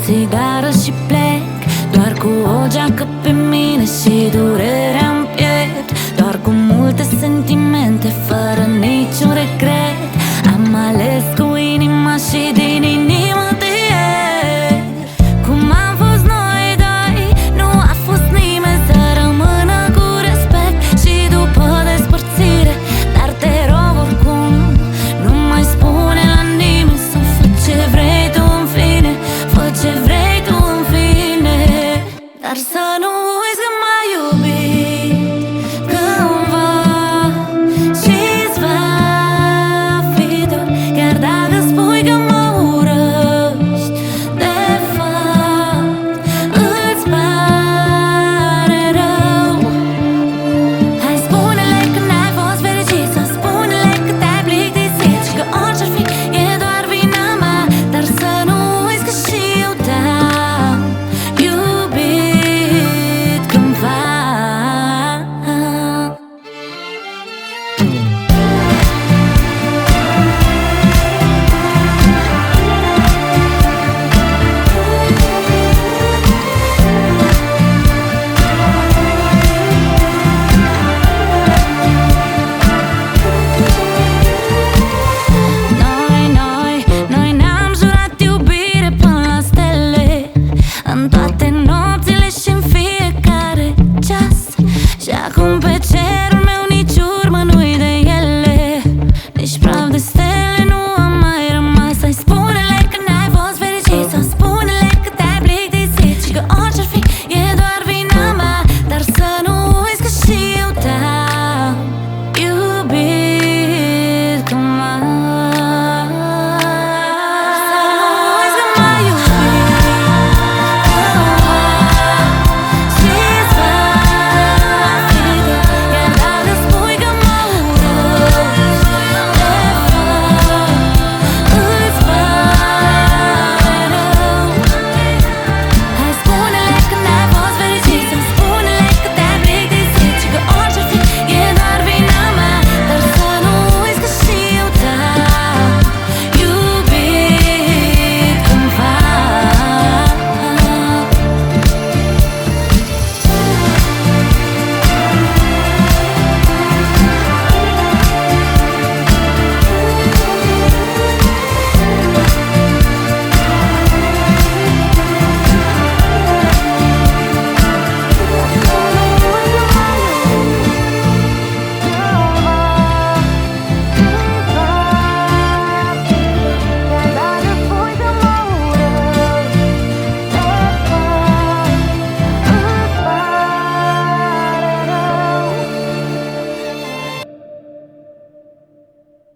țigară și plec, doar cu o geacă pe mine și durerea-n piept, doar cu multe sentimente, fără niciun regret. Am ales cu inima și din inimă te iert. Cum am fost noi doi, nu a fost nimeni să rămână cu respect și după despărțire. Dar te rog oricum, nu mai spune la nimeni, să fă ce vrei tu în fine, fă ce vrei tu în fine, dar să nu